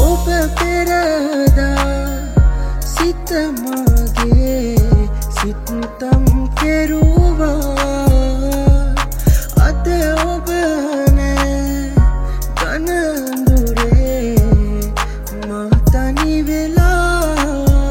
ඔබ පෙරදා සිත මගේ සිතම් කෙරුවා අද ඔබ නෑ ගනඳුරේ මා තනි වෙලා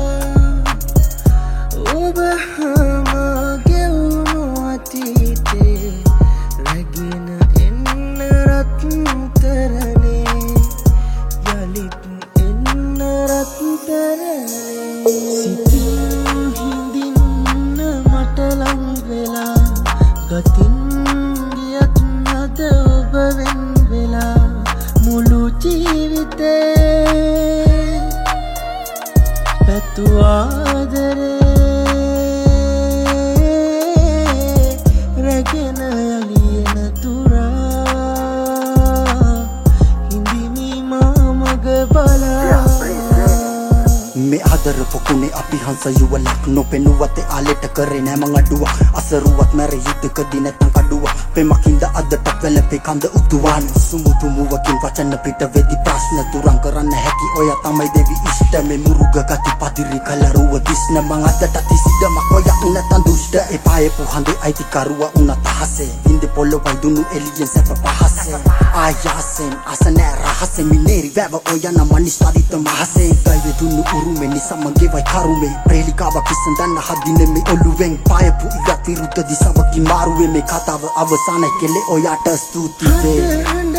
ඔබ මගේ වුණු අතීතේ රැගෙන එන්න රත්තරනේ යලිත් එන්න රත්තරනේ සිතින් හිඳින්න මට ලං වෙලා ගතින් ගියත් අද ඔබ වෙන් වෙලා මුළු ජීවිතේ පැතු ආදරේ රැගෙන යලියන තුරා හිඳිමි මා මග බලා මේ ආදර පොකුණේ අපි හංස යුවලක් නොපෙනුවතේ ආලෙට කරේ නෑ මං අඩුවක් අසරුවක් මැරෙ යුද්ධකදී නැත්තම් කඩුවක් පෙමකින්ද අදට වැළපේ කඳ උතුවාන සුමුදු මුවකින් වචන පිට වෙදි ප්‍රශ්න තුරන් කරන්න හැකි ඔය තමයි දෙවි ඉෂ්ට මේ මුරුග ගති පතිරි කලරුව දිස්න මං අදට තිසිදමක් ඔය උනතන් දුෂ්ට එපායේ පුහඳේ අයිතිකරුවා උනත හසේ ඉන්දේ පොළොවයි දුන්නු එළියෙන් සැප පහසේ ආයාසෙන් අසනෑ රහසේ මිනේරි වැව ඔය නම් මනිස්වාදිත මහසේ ගයිවේ දුන්නු උරුමේ නිසා මගේ වයි කරුමේ ප්‍රේලිකාවක් ඉස්සඳන්න හදින්නේ මේ ඔළුවෙන් පායපු ඉගත් විරුද්ධ දිසාවකින් මාරුවේ මේ කතාව අවසානයි කෙලේ ඔයාට ස්තුති වේ